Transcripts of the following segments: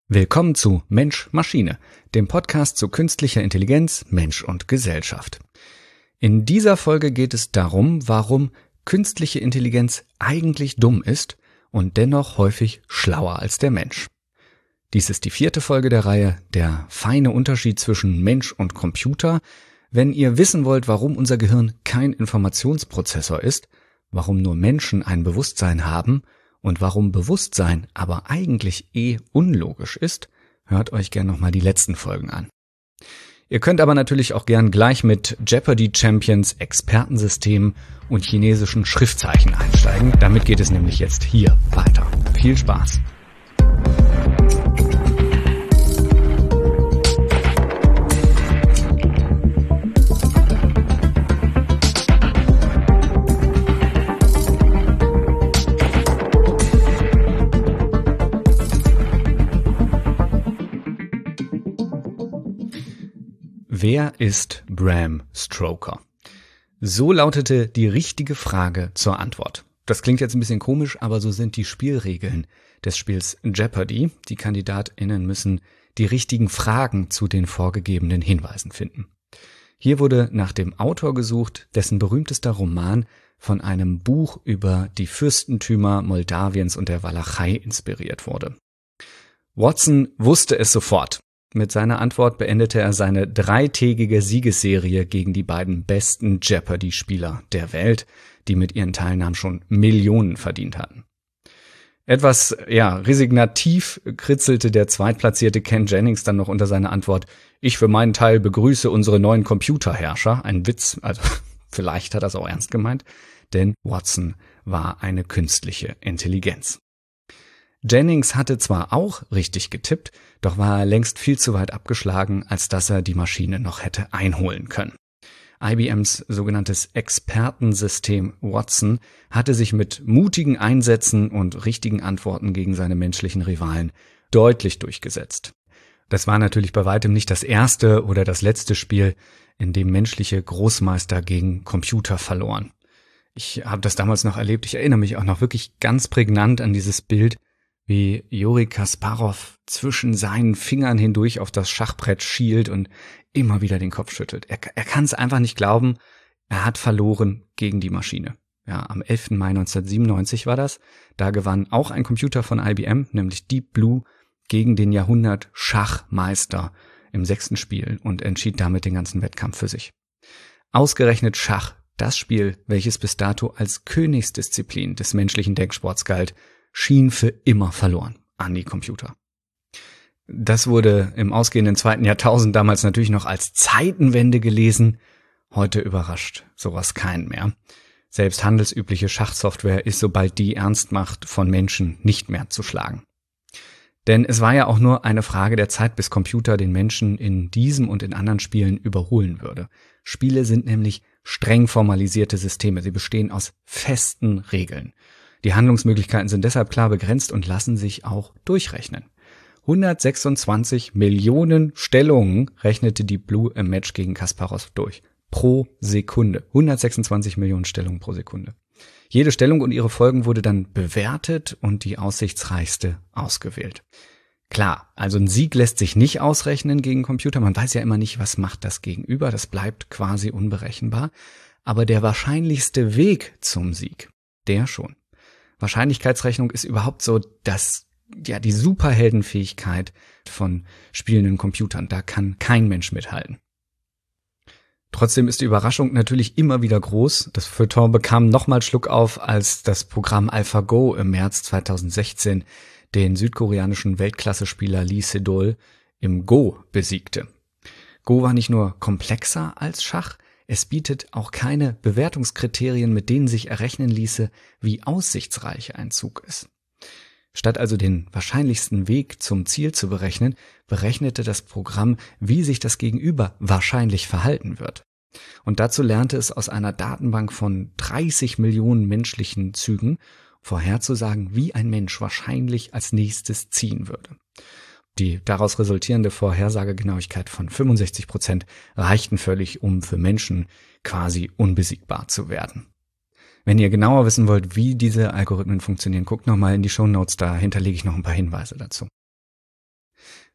Willkommen zu Mensch-Maschine, dem Podcast zu künstlicher Intelligenz, Mensch und Gesellschaft. In dieser Folge geht es darum, warum künstliche Intelligenz eigentlich dumm ist und dennoch häufig schlauer als der Mensch. Dies ist die 4. Folge der Reihe, der feine Unterschied zwischen Mensch und Computer. Wenn ihr wissen wollt, warum unser Gehirn kein Informationsprozessor ist, warum nur Menschen ein Bewusstsein haben und warum Bewusstsein aber eigentlich unlogisch ist, hört euch gern nochmal die letzten Folgen an. Ihr könnt aber natürlich auch gern gleich mit Jeopardy Champions, Expertensystem und chinesischen Schriftzeichen einsteigen. Damit geht es nämlich jetzt hier weiter. Viel Spaß! Wer ist Bram Stoker? So lautete die richtige Frage zur Antwort. Das klingt jetzt ein bisschen komisch, aber so sind die Spielregeln des Spiels Jeopardy. Die KandidatInnen müssen die richtigen Fragen zu den vorgegebenen Hinweisen finden. Hier wurde nach dem Autor gesucht, dessen berühmtester Roman von einem Buch über die Fürstentümer Moldawiens und der Walachei inspiriert wurde. Watson wusste es sofort. Mit seiner Antwort beendete er seine 3-tägige Siegesserie gegen die beiden besten Jeopardy-Spieler der Welt, die mit ihren Teilnahmen schon Millionen verdient hatten. Etwas, resignativ kritzelte der zweitplatzierte Ken Jennings dann noch unter seiner Antwort: Ich für meinen Teil begrüße unsere neuen Computerherrscher. Ein Witz, also vielleicht hat er es auch ernst gemeint, denn Watson war eine künstliche Intelligenz. Jennings hatte zwar auch richtig getippt, doch war er längst viel zu weit abgeschlagen, als dass er die Maschine noch hätte einholen können. IBMs sogenanntes Expertensystem Watson hatte sich mit mutigen Einsätzen und richtigen Antworten gegen seine menschlichen Rivalen deutlich durchgesetzt. Das war natürlich bei weitem nicht das erste oder das letzte Spiel, in dem menschliche Großmeister gegen Computer verloren. Ich habe das damals noch erlebt, ich erinnere mich auch noch wirklich ganz prägnant an dieses Bild, wie Juri Kasparow zwischen seinen Fingern hindurch auf das Schachbrett schielt und immer wieder den Kopf schüttelt. Er kann es einfach nicht glauben, er hat verloren gegen die Maschine. Ja, am 11. Mai 1997 war das. Da gewann auch ein Computer von IBM, nämlich Deep Blue, gegen den Jahrhundert-Schachmeister im 6. Spiel und entschied damit den ganzen Wettkampf für sich. Ausgerechnet Schach, das Spiel, welches bis dato als Königsdisziplin des menschlichen Denksports galt, schien für immer verloren an die Computer. Das wurde im ausgehenden 2. Jahrtausend damals natürlich noch als Zeitenwende gelesen. Heute überrascht sowas keinen mehr. Selbst handelsübliche Schachsoftware ist, sobald die ernst macht, von Menschen nicht mehr zu schlagen. Denn es war ja auch nur eine Frage der Zeit, bis Computer den Menschen in diesem und in anderen Spielen überholen würde. Spiele sind nämlich streng formalisierte Systeme. Sie bestehen aus festen Regeln. Die Handlungsmöglichkeiten sind deshalb klar begrenzt und lassen sich auch durchrechnen. 126 Millionen Stellungen rechnete Deep Blue im Match gegen Kasparow durch. Pro Sekunde. 126 Millionen Stellungen pro Sekunde. Jede Stellung und ihre Folgen wurde dann bewertet und die aussichtsreichste ausgewählt. Klar, also ein Sieg lässt sich nicht ausrechnen gegen Computer. Man weiß ja immer nicht, was macht das Gegenüber. Das bleibt quasi unberechenbar. Aber der wahrscheinlichste Weg zum Sieg, der schon. Wahrscheinlichkeitsrechnung ist überhaupt so die Superheldenfähigkeit von spielenden Computern. Da kann kein Mensch mithalten. Trotzdem ist die Überraschung natürlich immer wieder groß. Das Feuilleton bekam nochmal Schluck auf, als das Programm AlphaGo im März 2016 den südkoreanischen Weltklasse-Spieler Lee Sedol im Go besiegte. Go war nicht nur komplexer als Schach, es bietet auch keine Bewertungskriterien, mit denen sich errechnen ließe, wie aussichtsreich ein Zug ist. Statt also den wahrscheinlichsten Weg zum Ziel zu berechnen, berechnete das Programm, wie sich das Gegenüber wahrscheinlich verhalten wird. Und dazu lernte es aus einer Datenbank von 30 Millionen menschlichen Zügen vorherzusagen, wie ein Mensch wahrscheinlich als nächstes ziehen würde. Die daraus resultierende Vorhersagegenauigkeit von 65% reichten völlig, um für Menschen quasi unbesiegbar zu werden. Wenn ihr genauer wissen wollt, wie diese Algorithmen funktionieren, guckt nochmal in die Shownotes, da hinterlege ich noch ein paar Hinweise dazu.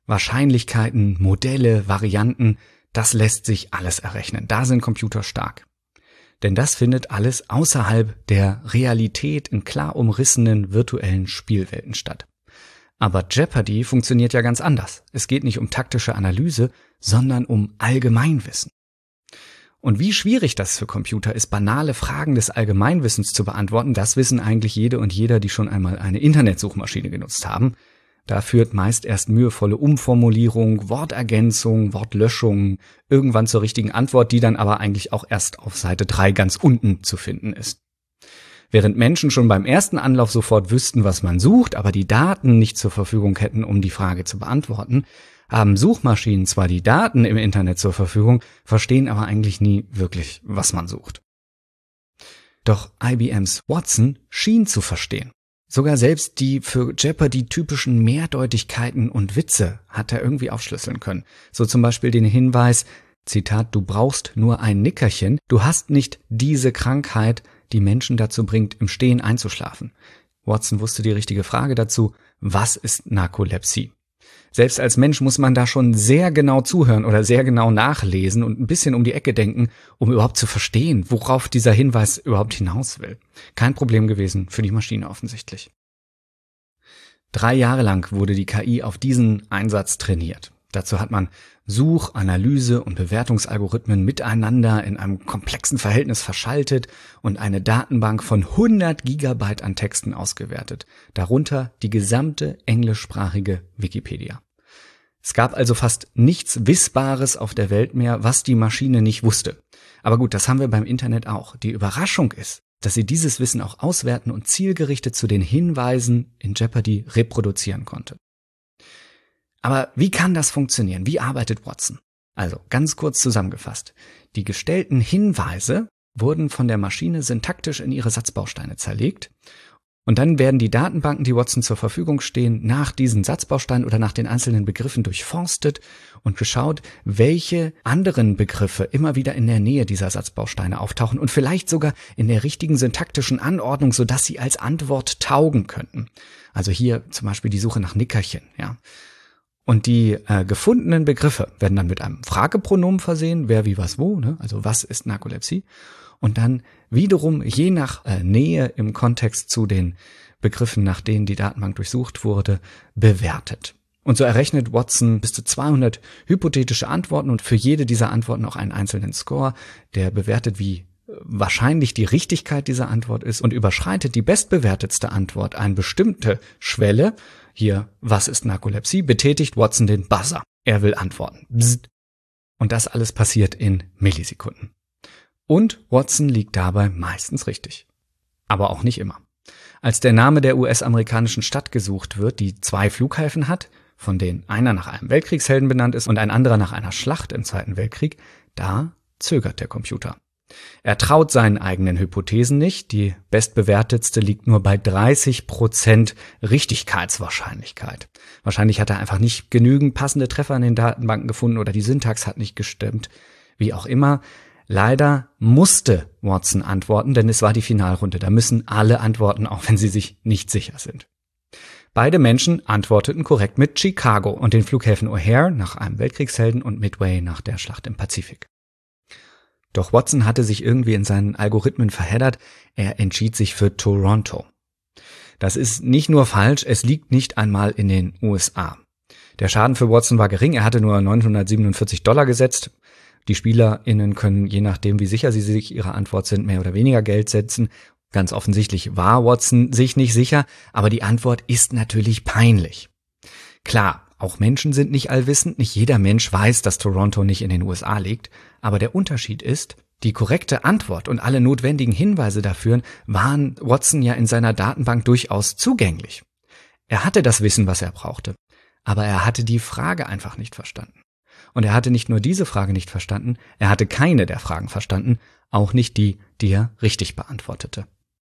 Wahrscheinlichkeiten, Modelle, Varianten, das lässt sich alles errechnen. Da sind Computer stark. Denn das findet alles außerhalb der Realität in klar umrissenen virtuellen Spielwelten statt. Aber Jeopardy funktioniert ja ganz anders. Es geht nicht um taktische Analyse, sondern um Allgemeinwissen. Und wie schwierig das für Computer ist, banale Fragen des Allgemeinwissens zu beantworten, das wissen eigentlich jede und jeder, die schon einmal eine Internetsuchmaschine genutzt haben. Da führt meist erst mühevolle Umformulierung, Wortergänzung, Wortlöschung irgendwann zur richtigen Antwort, die dann aber eigentlich auch erst auf Seite 3 ganz unten zu finden ist. Während Menschen schon beim ersten Anlauf sofort wüssten, was man sucht, aber die Daten nicht zur Verfügung hätten, um die Frage zu beantworten, haben Suchmaschinen zwar die Daten im Internet zur Verfügung, verstehen aber eigentlich nie wirklich, was man sucht. Doch IBMs Watson schien zu verstehen. Sogar selbst die für Jeopardy typischen Mehrdeutigkeiten und Witze hat er irgendwie aufschlüsseln können. So zum Beispiel den Hinweis, Zitat, du brauchst nur ein Nickerchen, du hast nicht diese Krankheit, die Menschen dazu bringt, im Stehen einzuschlafen. Watson wusste die richtige Frage dazu, was ist Narkolepsie? Selbst als Mensch muss man da schon sehr genau zuhören oder sehr genau nachlesen und ein bisschen um die Ecke denken, um überhaupt zu verstehen, worauf dieser Hinweis überhaupt hinaus will. Kein Problem gewesen für die Maschine offensichtlich. 3 Jahre lang wurde die KI auf diesen Einsatz trainiert. Dazu hat man Such-, Analyse- und Bewertungsalgorithmen miteinander in einem komplexen Verhältnis verschaltet und eine Datenbank von 100 Gigabyte an Texten ausgewertet, darunter die gesamte englischsprachige Wikipedia. Es gab also fast nichts Wissbares auf der Welt mehr, was die Maschine nicht wusste. Aber gut, das haben wir beim Internet auch. Die Überraschung ist, dass sie dieses Wissen auch auswerten und zielgerichtet zu den Hinweisen in Jeopardy reproduzieren konnte. Aber wie kann das funktionieren? Wie arbeitet Watson? Also ganz kurz zusammengefasst. Die gestellten Hinweise wurden von der Maschine syntaktisch in ihre Satzbausteine zerlegt und dann werden die Datenbanken, die Watson zur Verfügung stehen, nach diesen Satzbausteinen oder nach den einzelnen Begriffen durchforstet und geschaut, welche anderen Begriffe immer wieder in der Nähe dieser Satzbausteine auftauchen und vielleicht sogar in der richtigen syntaktischen Anordnung, sodass sie als Antwort taugen könnten. Also hier zum Beispiel die Suche nach Nickerchen, ja. Und die gefundenen Begriffe werden dann mit einem Fragepronomen versehen, wer, wie, was, wo, ne? Also was ist Narkolepsie? Und dann wiederum je nach Nähe im Kontext zu den Begriffen, nach denen die Datenbank durchsucht wurde, bewertet. Und so errechnet Watson bis zu 200 hypothetische Antworten und für jede dieser Antworten auch einen einzelnen Score, der bewertet, wie wahrscheinlich die Richtigkeit dieser Antwort ist und überschreitet die bestbewertetste Antwort eine bestimmte Schwelle. Hier, was ist Narkolepsie? Betätigt Watson den Buzzer. Er will antworten. Bzzt. Und das alles passiert in Millisekunden. Und Watson liegt dabei meistens richtig. Aber auch nicht immer. Als der Name der US-amerikanischen Stadt gesucht wird, die 2 Flughäfen hat, von denen einer nach einem Weltkriegshelden benannt ist und ein anderer nach einer Schlacht im Zweiten Weltkrieg, da zögert der Computer. Er traut seinen eigenen Hypothesen nicht. Die bestbewertetste liegt nur bei 30% Richtigkeitswahrscheinlichkeit. Wahrscheinlich hat er einfach nicht genügend passende Treffer in den Datenbanken gefunden oder die Syntax hat nicht gestimmt. Wie auch immer, leider musste Watson antworten, denn es war die Finalrunde. Da müssen alle antworten, auch wenn sie sich nicht sicher sind. Beide Menschen antworteten korrekt mit Chicago und den Flughäfen O'Hare nach einem Weltkriegshelden und Midway nach der Schlacht im Pazifik. Doch Watson hatte sich irgendwie in seinen Algorithmen verheddert. Er entschied sich für Toronto. Das ist nicht nur falsch, es liegt nicht einmal in den USA. Der Schaden für Watson war gering, er hatte nur $947 gesetzt. Die SpielerInnen können, je nachdem wie sicher sie sich ihrer Antwort sind, mehr oder weniger Geld setzen. Ganz offensichtlich war Watson sich nicht sicher, aber die Antwort ist natürlich peinlich. Klar, auch Menschen sind nicht allwissend, nicht jeder Mensch weiß, dass Toronto nicht in den USA liegt, aber der Unterschied ist, die korrekte Antwort und alle notwendigen Hinweise dafür waren Watson ja in seiner Datenbank durchaus zugänglich. Er hatte das Wissen, was er brauchte, aber er hatte die Frage einfach nicht verstanden. Und er hatte nicht nur diese Frage nicht verstanden, er hatte keine der Fragen verstanden, auch nicht die, die er richtig beantwortete.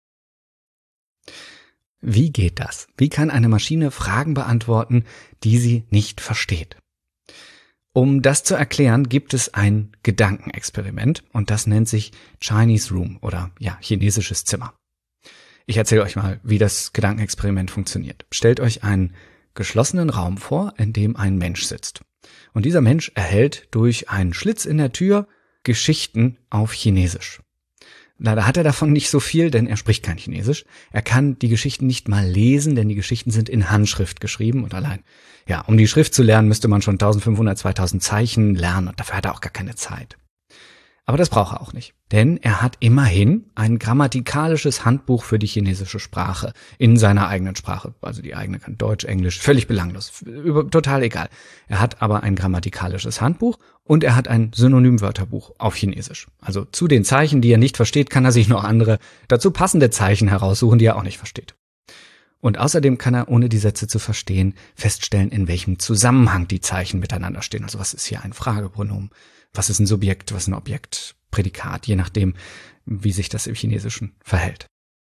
Wie geht das? Wie kann eine Maschine Fragen beantworten, die sie nicht versteht? Um das zu erklären, gibt es ein Gedankenexperiment und das nennt sich Chinese Room oder chinesisches Zimmer. Ich erzähle euch mal, wie das Gedankenexperiment funktioniert. Stellt euch einen geschlossenen Raum vor, in dem ein Mensch sitzt. Und dieser Mensch erhält durch einen Schlitz in der Tür Geschichten auf Chinesisch. Leider hat er davon nicht so viel, denn er spricht kein Chinesisch. Er kann die Geschichten nicht mal lesen, denn die Geschichten sind in Handschrift geschrieben und allein, ja, um die Schrift zu lernen, müsste man schon 1500, 2000 Zeichen lernen und dafür hat er auch gar keine Zeit. Aber das braucht er auch nicht, denn er hat immerhin ein grammatikalisches Handbuch für die chinesische Sprache in seiner eigenen Sprache. Also die eigene kann Deutsch, Englisch, völlig belanglos, total egal. Er hat aber ein grammatikalisches Handbuch und er hat ein Synonymwörterbuch auf Chinesisch. Also zu den Zeichen, die er nicht versteht, kann er sich noch andere, dazu passende Zeichen heraussuchen, die er auch nicht versteht. Und außerdem kann er, ohne die Sätze zu verstehen, feststellen, in welchem Zusammenhang die Zeichen miteinander stehen. Also was ist hier ein Fragepronomen? Was ist ein Subjekt, was ein Objekt, Prädikat, je nachdem, wie sich das im Chinesischen verhält.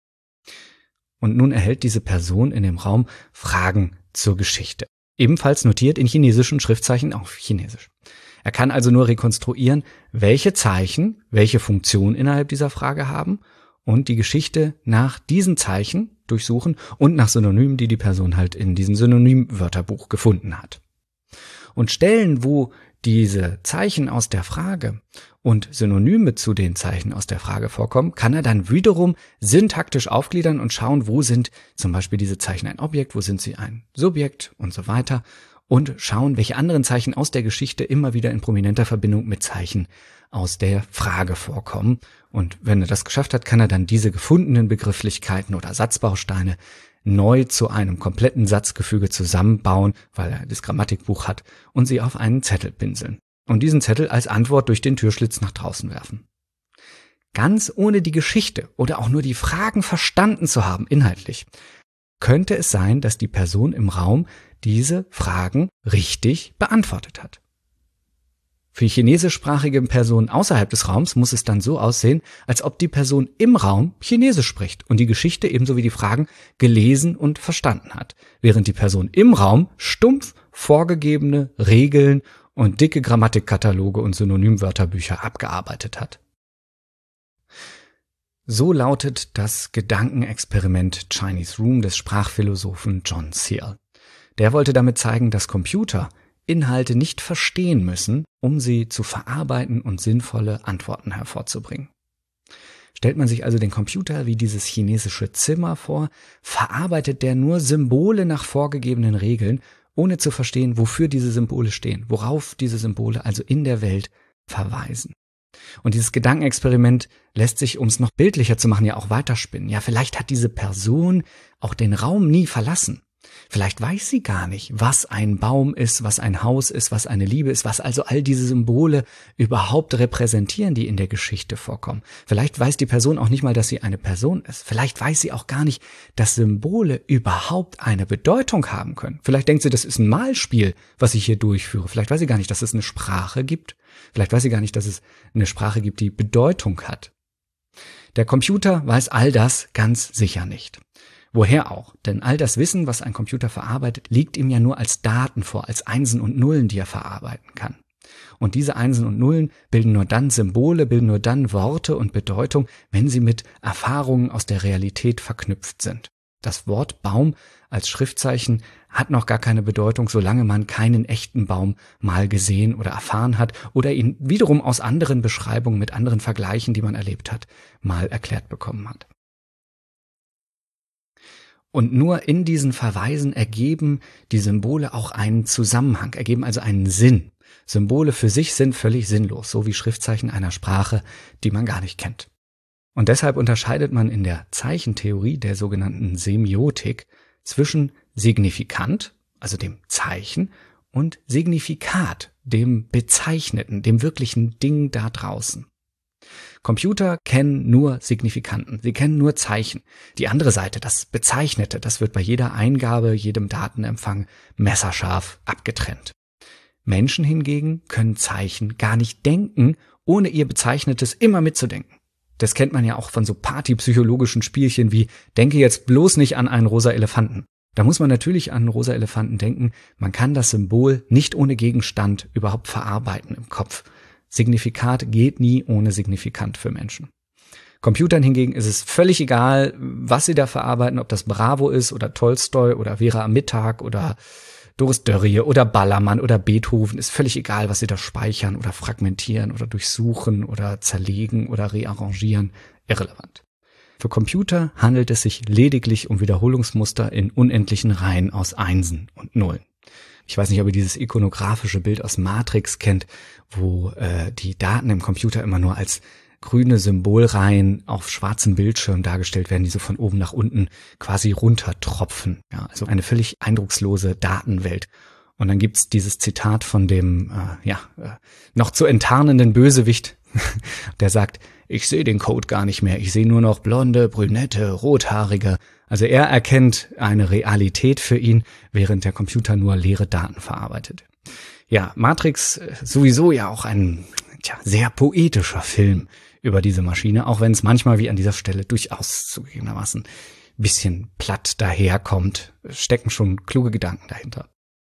Und nun erhält diese Person in dem Raum Fragen zur Geschichte. Ebenfalls notiert in chinesischen Schriftzeichen auf Chinesisch. Er kann also nur rekonstruieren, welche Zeichen welche Funktion innerhalb dieser Frage haben und die Geschichte nach diesen Zeichen durchsuchen und nach Synonymen, die die Person halt in diesem Synonymwörterbuch gefunden hat. Und Stellen, wo diese Zeichen aus der Frage und Synonyme zu den Zeichen aus der Frage vorkommen, kann er dann wiederum syntaktisch aufgliedern und schauen, wo sind zum Beispiel diese Zeichen ein Objekt, wo sind sie ein Subjekt und so weiter und schauen, welche anderen Zeichen aus der Geschichte immer wieder in prominenter Verbindung mit Zeichen aus der Frage vorkommen. Und wenn er das geschafft hat, kann er dann diese gefundenen Begrifflichkeiten oder Satzbausteine neu zu einem kompletten Satzgefüge zusammenbauen, weil er das Grammatikbuch hat, und sie auf einen Zettel pinseln. Und diesen Zettel als Antwort durch den Türschlitz nach draußen werfen. Ganz ohne die Geschichte oder auch nur die Fragen verstanden zu haben, inhaltlich, könnte es sein, dass die Person im Raum diese Fragen richtig beantwortet hat. Für chinesischsprachige Personen außerhalb des Raums muss es dann so aussehen, als ob die Person im Raum Chinesisch spricht und die Geschichte ebenso wie die Fragen gelesen und verstanden hat, während die Person im Raum stumpf vorgegebene Regeln und dicke Grammatikkataloge und Synonymwörterbücher abgearbeitet hat. So lautet das Gedankenexperiment Chinese Room des Sprachphilosophen John Searle. Der wollte damit zeigen, dass Computer Inhalte nicht verstehen müssen, um sie zu verarbeiten und sinnvolle Antworten hervorzubringen. Stellt man sich also den Computer wie dieses chinesische Zimmer vor, verarbeitet der nur Symbole nach vorgegebenen Regeln, ohne zu verstehen, wofür diese Symbole stehen, worauf diese Symbole also in der Welt verweisen. Und dieses Gedankenexperiment lässt sich, um es noch bildlicher zu machen, ja auch weiterspinnen. Ja, vielleicht hat diese Person auch den Raum nie verlassen. Vielleicht weiß sie gar nicht, was ein Baum ist, was ein Haus ist, was eine Liebe ist, was also all diese Symbole überhaupt repräsentieren, die in der Geschichte vorkommen. Vielleicht weiß die Person auch nicht mal, dass sie eine Person ist. Vielleicht weiß sie auch gar nicht, dass Symbole überhaupt eine Bedeutung haben können. Vielleicht denkt sie, das ist ein Malspiel, was ich hier durchführe. Vielleicht weiß sie gar nicht, dass es eine Sprache gibt. Vielleicht weiß sie gar nicht, dass es eine Sprache gibt, die Bedeutung hat. Der Computer weiß all das ganz sicher nicht. Woher auch? Denn all das Wissen, was ein Computer verarbeitet, liegt ihm ja nur als Daten vor, als Einsen und Nullen, die er verarbeiten kann. Und diese Einsen und Nullen bilden nur dann Symbole, bilden nur dann Worte und Bedeutung, wenn sie mit Erfahrungen aus der Realität verknüpft sind. Das Wort Baum als Schriftzeichen hat noch gar keine Bedeutung, solange man keinen echten Baum mal gesehen oder erfahren hat oder ihn wiederum aus anderen Beschreibungen mit anderen Vergleichen, die man erlebt hat, mal erklärt bekommen hat. Und nur in diesen Verweisen ergeben die Symbole auch einen Zusammenhang, ergeben also einen Sinn. Symbole für sich sind völlig sinnlos, so wie Schriftzeichen einer Sprache, die man gar nicht kennt. Und deshalb unterscheidet man in der Zeichentheorie, der sogenannten Semiotik, zwischen Signifikant, also dem Zeichen, und Signifikat, dem Bezeichneten, dem wirklichen Ding da draußen. Computer kennen nur Signifikanten, sie kennen nur Zeichen. Die andere Seite, das Bezeichnete, das wird bei jeder Eingabe, jedem Datenempfang messerscharf abgetrennt. Menschen hingegen können Zeichen gar nicht denken, ohne ihr Bezeichnetes immer mitzudenken. Das kennt man ja auch von so partypsychologischen Spielchen wie denke jetzt bloß nicht an einen rosa Elefanten. Da muss man natürlich an einen rosa Elefanten denken, man kann das Symbol nicht ohne Gegenstand überhaupt verarbeiten im Kopf. Signifikat geht nie ohne Signifikant für Menschen. Computern hingegen ist es völlig egal, was sie da verarbeiten, ob das Bravo ist oder Tolstoi oder Vera am Mittag oder Doris Dörrie oder Ballermann oder Beethoven, ist völlig egal, was sie da speichern oder fragmentieren oder durchsuchen oder zerlegen oder rearrangieren, irrelevant. Für Computer handelt es sich lediglich um Wiederholungsmuster in unendlichen Reihen aus Einsen und Nullen. Ich weiß nicht, ob ihr dieses ikonografische Bild aus Matrix kennt, wo die Daten im Computer immer nur als grüne Symbolreihen auf schwarzem Bildschirm dargestellt werden, die so von oben nach unten quasi runtertropfen. Ja, also eine völlig eindruckslose Datenwelt. Und dann gibt's dieses Zitat von dem noch zu enttarnenden Bösewicht, der sagt, ich sehe den Code gar nicht mehr, ich sehe nur noch blonde, brünette, rothaarige. Also er erkennt eine Realität für ihn, während der Computer nur leere Daten verarbeitet. Ja, Matrix sowieso ja auch ein sehr poetischer Film über diese Maschine, auch wenn es manchmal wie an dieser Stelle durchaus zugegebenermaßen ein bisschen platt daherkommt, stecken schon kluge Gedanken dahinter.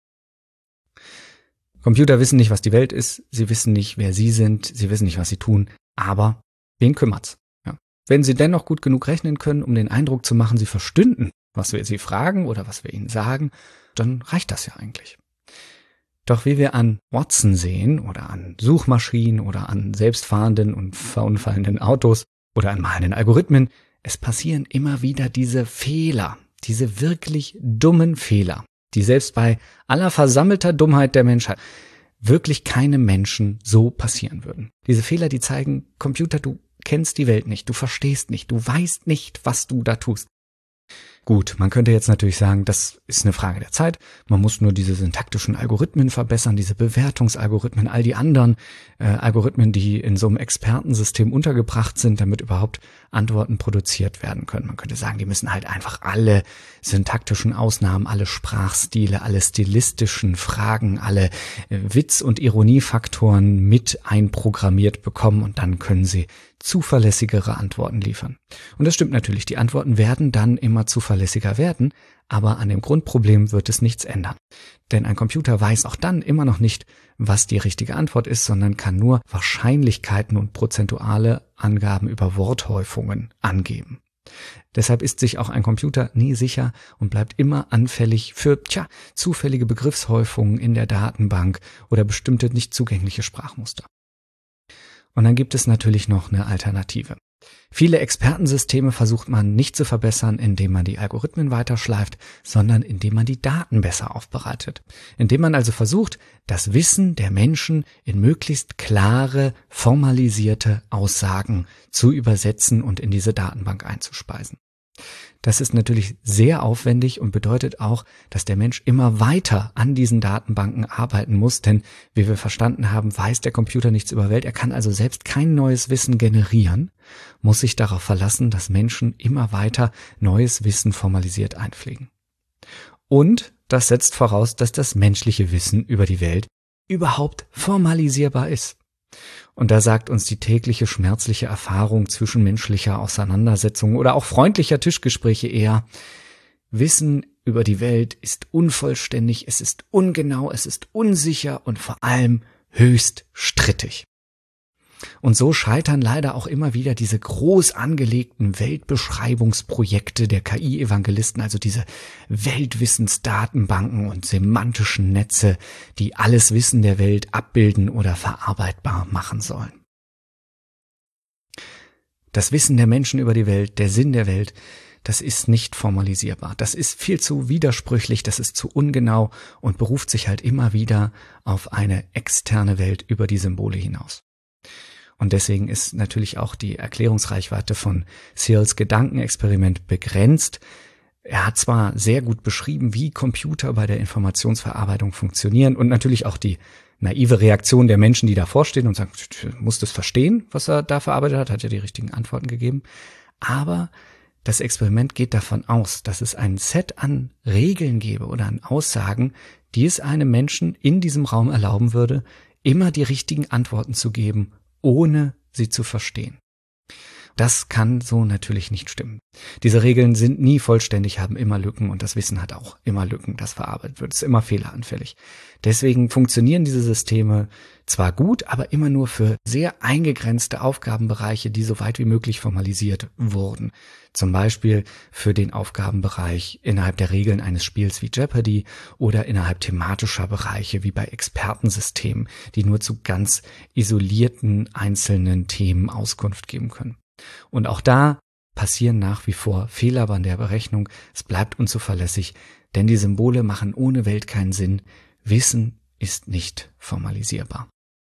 Computer wissen nicht, was die Welt ist, sie wissen nicht, wer sie sind, sie wissen nicht, was sie tun, aber wen kümmert's? Ja. Wenn sie dennoch gut genug rechnen können, um den Eindruck zu machen, sie verstünden, was wir sie fragen oder was wir ihnen sagen, dann reicht das ja eigentlich. Doch wie wir an Watson sehen oder an Suchmaschinen oder an selbstfahrenden und verunfallenden Autos oder an malenden Algorithmen, es passieren immer wieder diese Fehler, diese wirklich dummen Fehler, die selbst bei aller versammelter Dummheit der Menschheit wirklich keinem Menschen so passieren würden. Diese Fehler, die zeigen, Computer, du kennst die Welt nicht, du verstehst nicht, du weißt nicht, was du da tust. Gut, man könnte jetzt natürlich sagen, das ist eine Frage der Zeit. Man muss nur diese syntaktischen Algorithmen verbessern, diese Bewertungsalgorithmen, all die anderen Algorithmen, die in so einem Expertensystem untergebracht sind, damit überhaupt Antworten produziert werden können. Man könnte sagen, die müssen halt einfach alle syntaktischen Ausnahmen, alle Sprachstile, alle stilistischen Fragen, alle Witz- und Ironiefaktoren mit einprogrammiert bekommen und dann können sie zuverlässigere Antworten liefern. Und das stimmt natürlich, die Antworten werden dann immer zuverlässiger werden, aber an dem Grundproblem wird es nichts ändern. Denn ein Computer weiß auch dann immer noch nicht, was die richtige Antwort ist, sondern kann nur Wahrscheinlichkeiten und prozentuale Angaben über Worthäufungen angeben. Deshalb ist sich auch ein Computer nie sicher und bleibt immer anfällig für zufällige Begriffshäufungen in der Datenbank oder bestimmte nicht zugängliche Sprachmuster. Und dann gibt es natürlich noch eine Alternative. Viele Expertensysteme versucht man nicht zu verbessern, indem man die Algorithmen weiterschleift, sondern indem man die Daten besser aufbereitet. Indem man also versucht, das Wissen der Menschen in möglichst klare, formalisierte Aussagen zu übersetzen und in diese Datenbank einzuspeisen. Das ist natürlich sehr aufwendig und bedeutet auch, dass der Mensch immer weiter an diesen Datenbanken arbeiten muss, denn wie wir verstanden haben, weiß der Computer nichts über Welt. Er kann also selbst kein neues Wissen generieren, muss sich darauf verlassen, dass Menschen immer weiter neues Wissen formalisiert einpflegen. Und das setzt voraus, dass das menschliche Wissen über die Welt überhaupt formalisierbar ist. Und da sagt uns die tägliche schmerzliche Erfahrung zwischenmenschlicher Auseinandersetzungen oder auch freundlicher Tischgespräche eher: Wissen über die Welt ist unvollständig, es ist ungenau, es ist unsicher und vor allem höchst strittig. Und so scheitern leider auch immer wieder diese groß angelegten Weltbeschreibungsprojekte der KI-Evangelisten, also diese Weltwissensdatenbanken und semantischen Netze, die alles Wissen der Welt abbilden oder verarbeitbar machen sollen. Das Wissen der Menschen über die Welt, der Sinn der Welt, das ist nicht formalisierbar. Das ist viel zu widersprüchlich, das ist zu ungenau und beruft sich halt immer wieder auf eine externe Welt über die Symbole hinaus. Und deswegen ist natürlich auch die Erklärungsreichweite von Searles Gedankenexperiment begrenzt. Er hat zwar sehr gut beschrieben, wie Computer bei der Informationsverarbeitung funktionieren und natürlich auch die naive Reaktion der Menschen, die davor stehen und sagen, muss das verstehen, was er da verarbeitet hat ja die richtigen Antworten gegeben. Aber das Experiment geht davon aus, dass es ein Set an Regeln gäbe oder an Aussagen, die es einem Menschen in diesem Raum erlauben würde, immer die richtigen Antworten zu geben, ohne sie zu verstehen. Das kann so natürlich nicht stimmen. Diese Regeln sind nie vollständig, haben immer Lücken und das Wissen hat auch immer Lücken, das verarbeitet wird. Es ist immer fehleranfällig. Deswegen funktionieren diese Systeme zwar gut, aber immer nur für sehr eingegrenzte Aufgabenbereiche, die so weit wie möglich formalisiert wurden. Zum Beispiel für den Aufgabenbereich innerhalb der Regeln eines Spiels wie Jeopardy oder innerhalb thematischer Bereiche wie bei Expertensystemen, die nur zu ganz isolierten einzelnen Themen Auskunft geben können. Und auch da passieren nach wie vor Fehler bei der Berechnung. Es bleibt unzuverlässig, denn die Symbole machen ohne Welt keinen Sinn. Wissen ist nicht formalisierbar.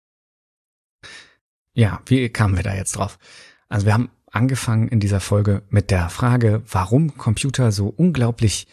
Ja, wie kamen wir da jetzt drauf? Also wir haben angefangen in dieser Folge mit der Frage, warum Computer so unglaublich,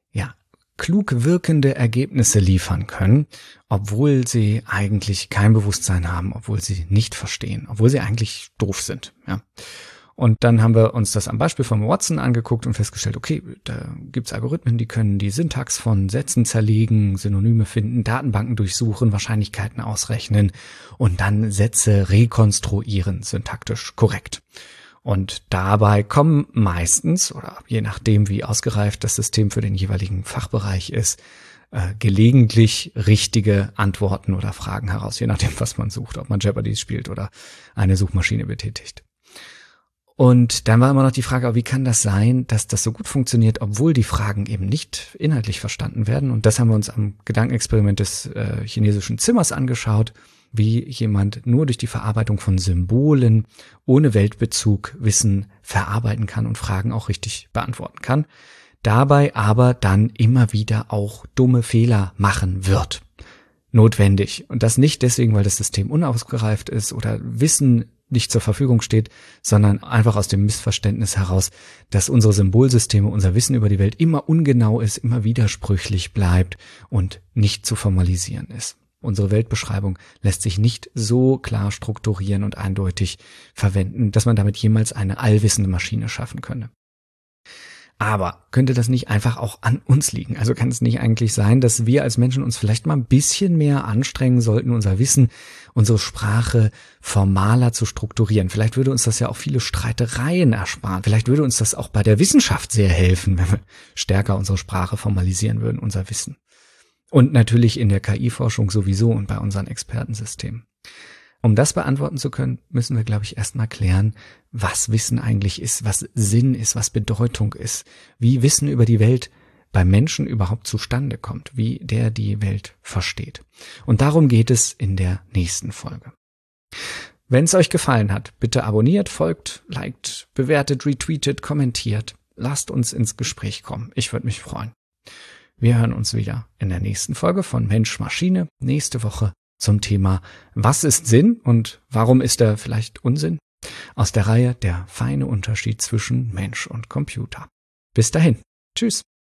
klug wirkende Ergebnisse liefern können, obwohl sie eigentlich kein Bewusstsein haben, obwohl sie nicht verstehen, obwohl sie eigentlich doof sind, ja. Und dann haben wir uns das am Beispiel von Watson angeguckt und festgestellt, okay, da gibt's Algorithmen, die können die Syntax von Sätzen zerlegen, Synonyme finden, Datenbanken durchsuchen, Wahrscheinlichkeiten ausrechnen und dann Sätze rekonstruieren, syntaktisch korrekt. Und dabei kommen meistens, oder je nachdem wie ausgereift das System für den jeweiligen Fachbereich ist, gelegentlich richtige Antworten oder Fragen heraus, je nachdem was man sucht, ob man Jeopardy spielt oder eine Suchmaschine betätigt. Und dann war immer noch die Frage, wie kann das sein, dass das so gut funktioniert, obwohl die Fragen eben nicht inhaltlich verstanden werden? Und das haben wir uns am Gedankenexperiment des chinesischen Zimmers angeschaut, wie jemand nur durch die Verarbeitung von Symbolen ohne Weltbezug Wissen verarbeiten kann und Fragen auch richtig beantworten kann, dabei aber dann immer wieder auch dumme Fehler machen wird. Notwendig. Und das nicht deswegen, weil das System unausgereift ist oder Wissen nicht zur Verfügung steht, sondern einfach aus dem Missverständnis heraus, dass unsere Symbolsysteme, unser Wissen über die Welt immer ungenau ist, immer widersprüchlich bleibt und nicht zu formalisieren ist. Unsere Weltbeschreibung lässt sich nicht so klar strukturieren und eindeutig verwenden, dass man damit jemals eine allwissende Maschine schaffen könne. Aber könnte das nicht einfach auch an uns liegen? Also kann es nicht eigentlich sein, dass wir als Menschen uns vielleicht mal ein bisschen mehr anstrengen sollten, unser Wissen, unsere Sprache formaler zu strukturieren? Vielleicht würde uns das ja auch viele Streitereien ersparen. Vielleicht würde uns das auch bei der Wissenschaft sehr helfen, wenn wir stärker unsere Sprache formalisieren würden, unser Wissen. Und natürlich in der KI-Forschung sowieso und bei unseren Expertensystemen. Um das beantworten zu können, müssen wir, glaube ich, erstmal klären, was Wissen eigentlich ist, was Sinn ist, was Bedeutung ist, wie Wissen über die Welt beim Menschen überhaupt zustande kommt, wie der die Welt versteht. Und darum geht es in der nächsten Folge. Wenn es euch gefallen hat, bitte abonniert, folgt, liked, bewertet, retweetet, kommentiert. Lasst uns ins Gespräch kommen. Ich würde mich freuen. Wir hören uns wieder in der nächsten Folge von Mensch Maschine nächste Woche zum Thema Was ist Sinn und warum ist er vielleicht Unsinn? Aus der Reihe Der feine Unterschied zwischen Mensch und Computer. Bis dahin. Tschüss.